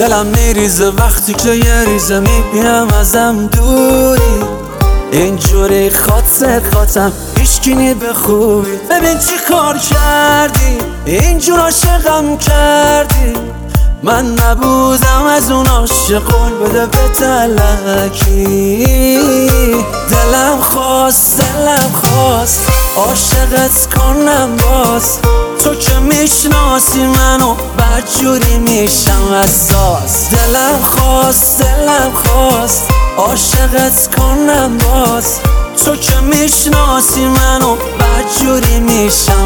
دلم میریزه وقتی که یه ریزه میبینم ازم دوری، اینجوری خاطم هیچکی به خوبی. ببین چی کار کردی، اینجور عاشقم کردی، من نبودم از اون عاشق قول بده به تلکی. دلم خواست عاشقت کنم باز، تو که میشناسی منو بدجوری میشم اساس. دلم خواست عاشقت کنم باز، تو که میشناسی منو بدجوری میشم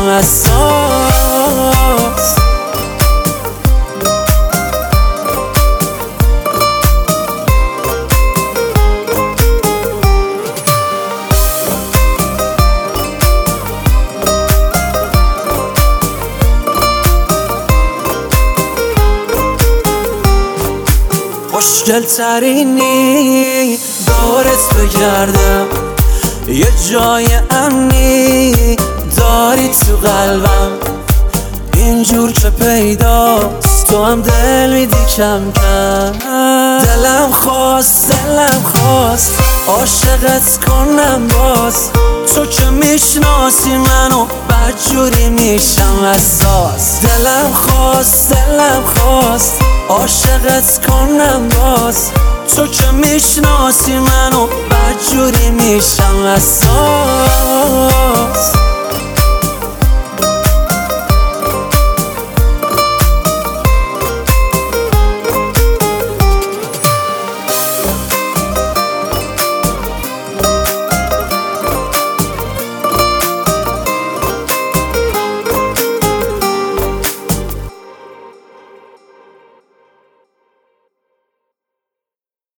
اساس. خوشگل ترینی دورت بگردم، یه جای امنی داری تو قلبم، اینجور که پیداست تو هم دل میدی کم کم. دلم خواست عاشقت کنم باز، تو که میشناسی منو بدجوری میشم اساس. دلم خواست عاشقت کنم باز، تو که میشناسی منو بدجوری میشم اساس.